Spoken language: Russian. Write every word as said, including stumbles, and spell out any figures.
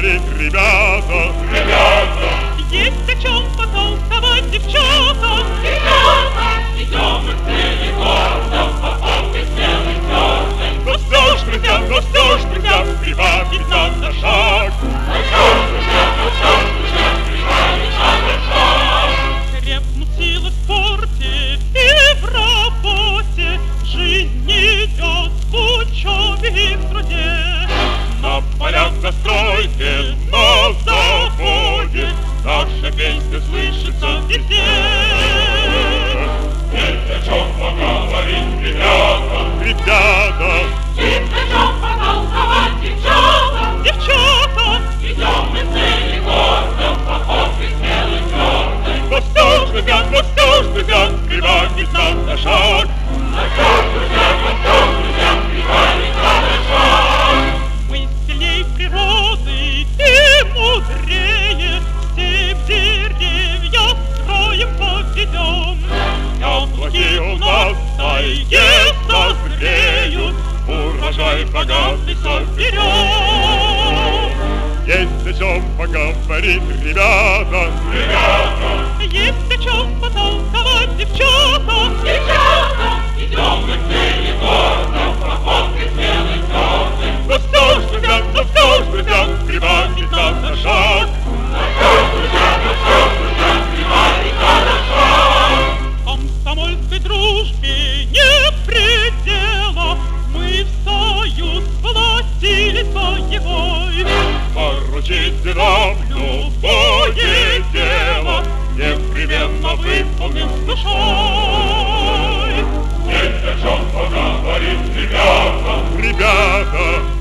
поговорить, ребята. Ребята, есть о чем потолковать, девчата. Девчата, идем мы к цели гордо, походкой смелой твердой. Ну что ж, друзья, ну что ж, друзья, прибавить надо шаг. Ну что ж, друзья, ну что ж, друзья, прибавить надо шаг. Крепнут силы в спорте и в работе, жизнь идет в учебе и в труде. На полях, на стройке, на заводе наша песня слышится везде. Есть о чем поговорить, ребята. Ребята, Есть о чем потолковать, девчата. Девчата, Идем мы к цели гордо, походкой смелой твердой. ну что ж, друзья, ну что ж, друзья, прибавить надо шаг. Ну что ж, друзья, ну что ж, друзья, прибавить надо шаг. мы сильней природы и мудрее, все деревья строим поведем. Яблоки у нас стае созреют, урожай богатый соберем. Есть о чем поговорить, ребята. Ребята, Есть о чем потолковать, девчата. девчата, идем мы к цели гордо, походкой смелой твердой. Ну что ж, друзья, ну что ж, друзья, прибавить надо шаг. Ну что ж, друзья, ну что ж, друзья, прибавить надо шаг. Комсомольской дружбе нет предела, мы в союз сплотились боевой. Поручите нам любое дело, непременно выполним с душой. Есть о чем поговорить, ребята. Ребята,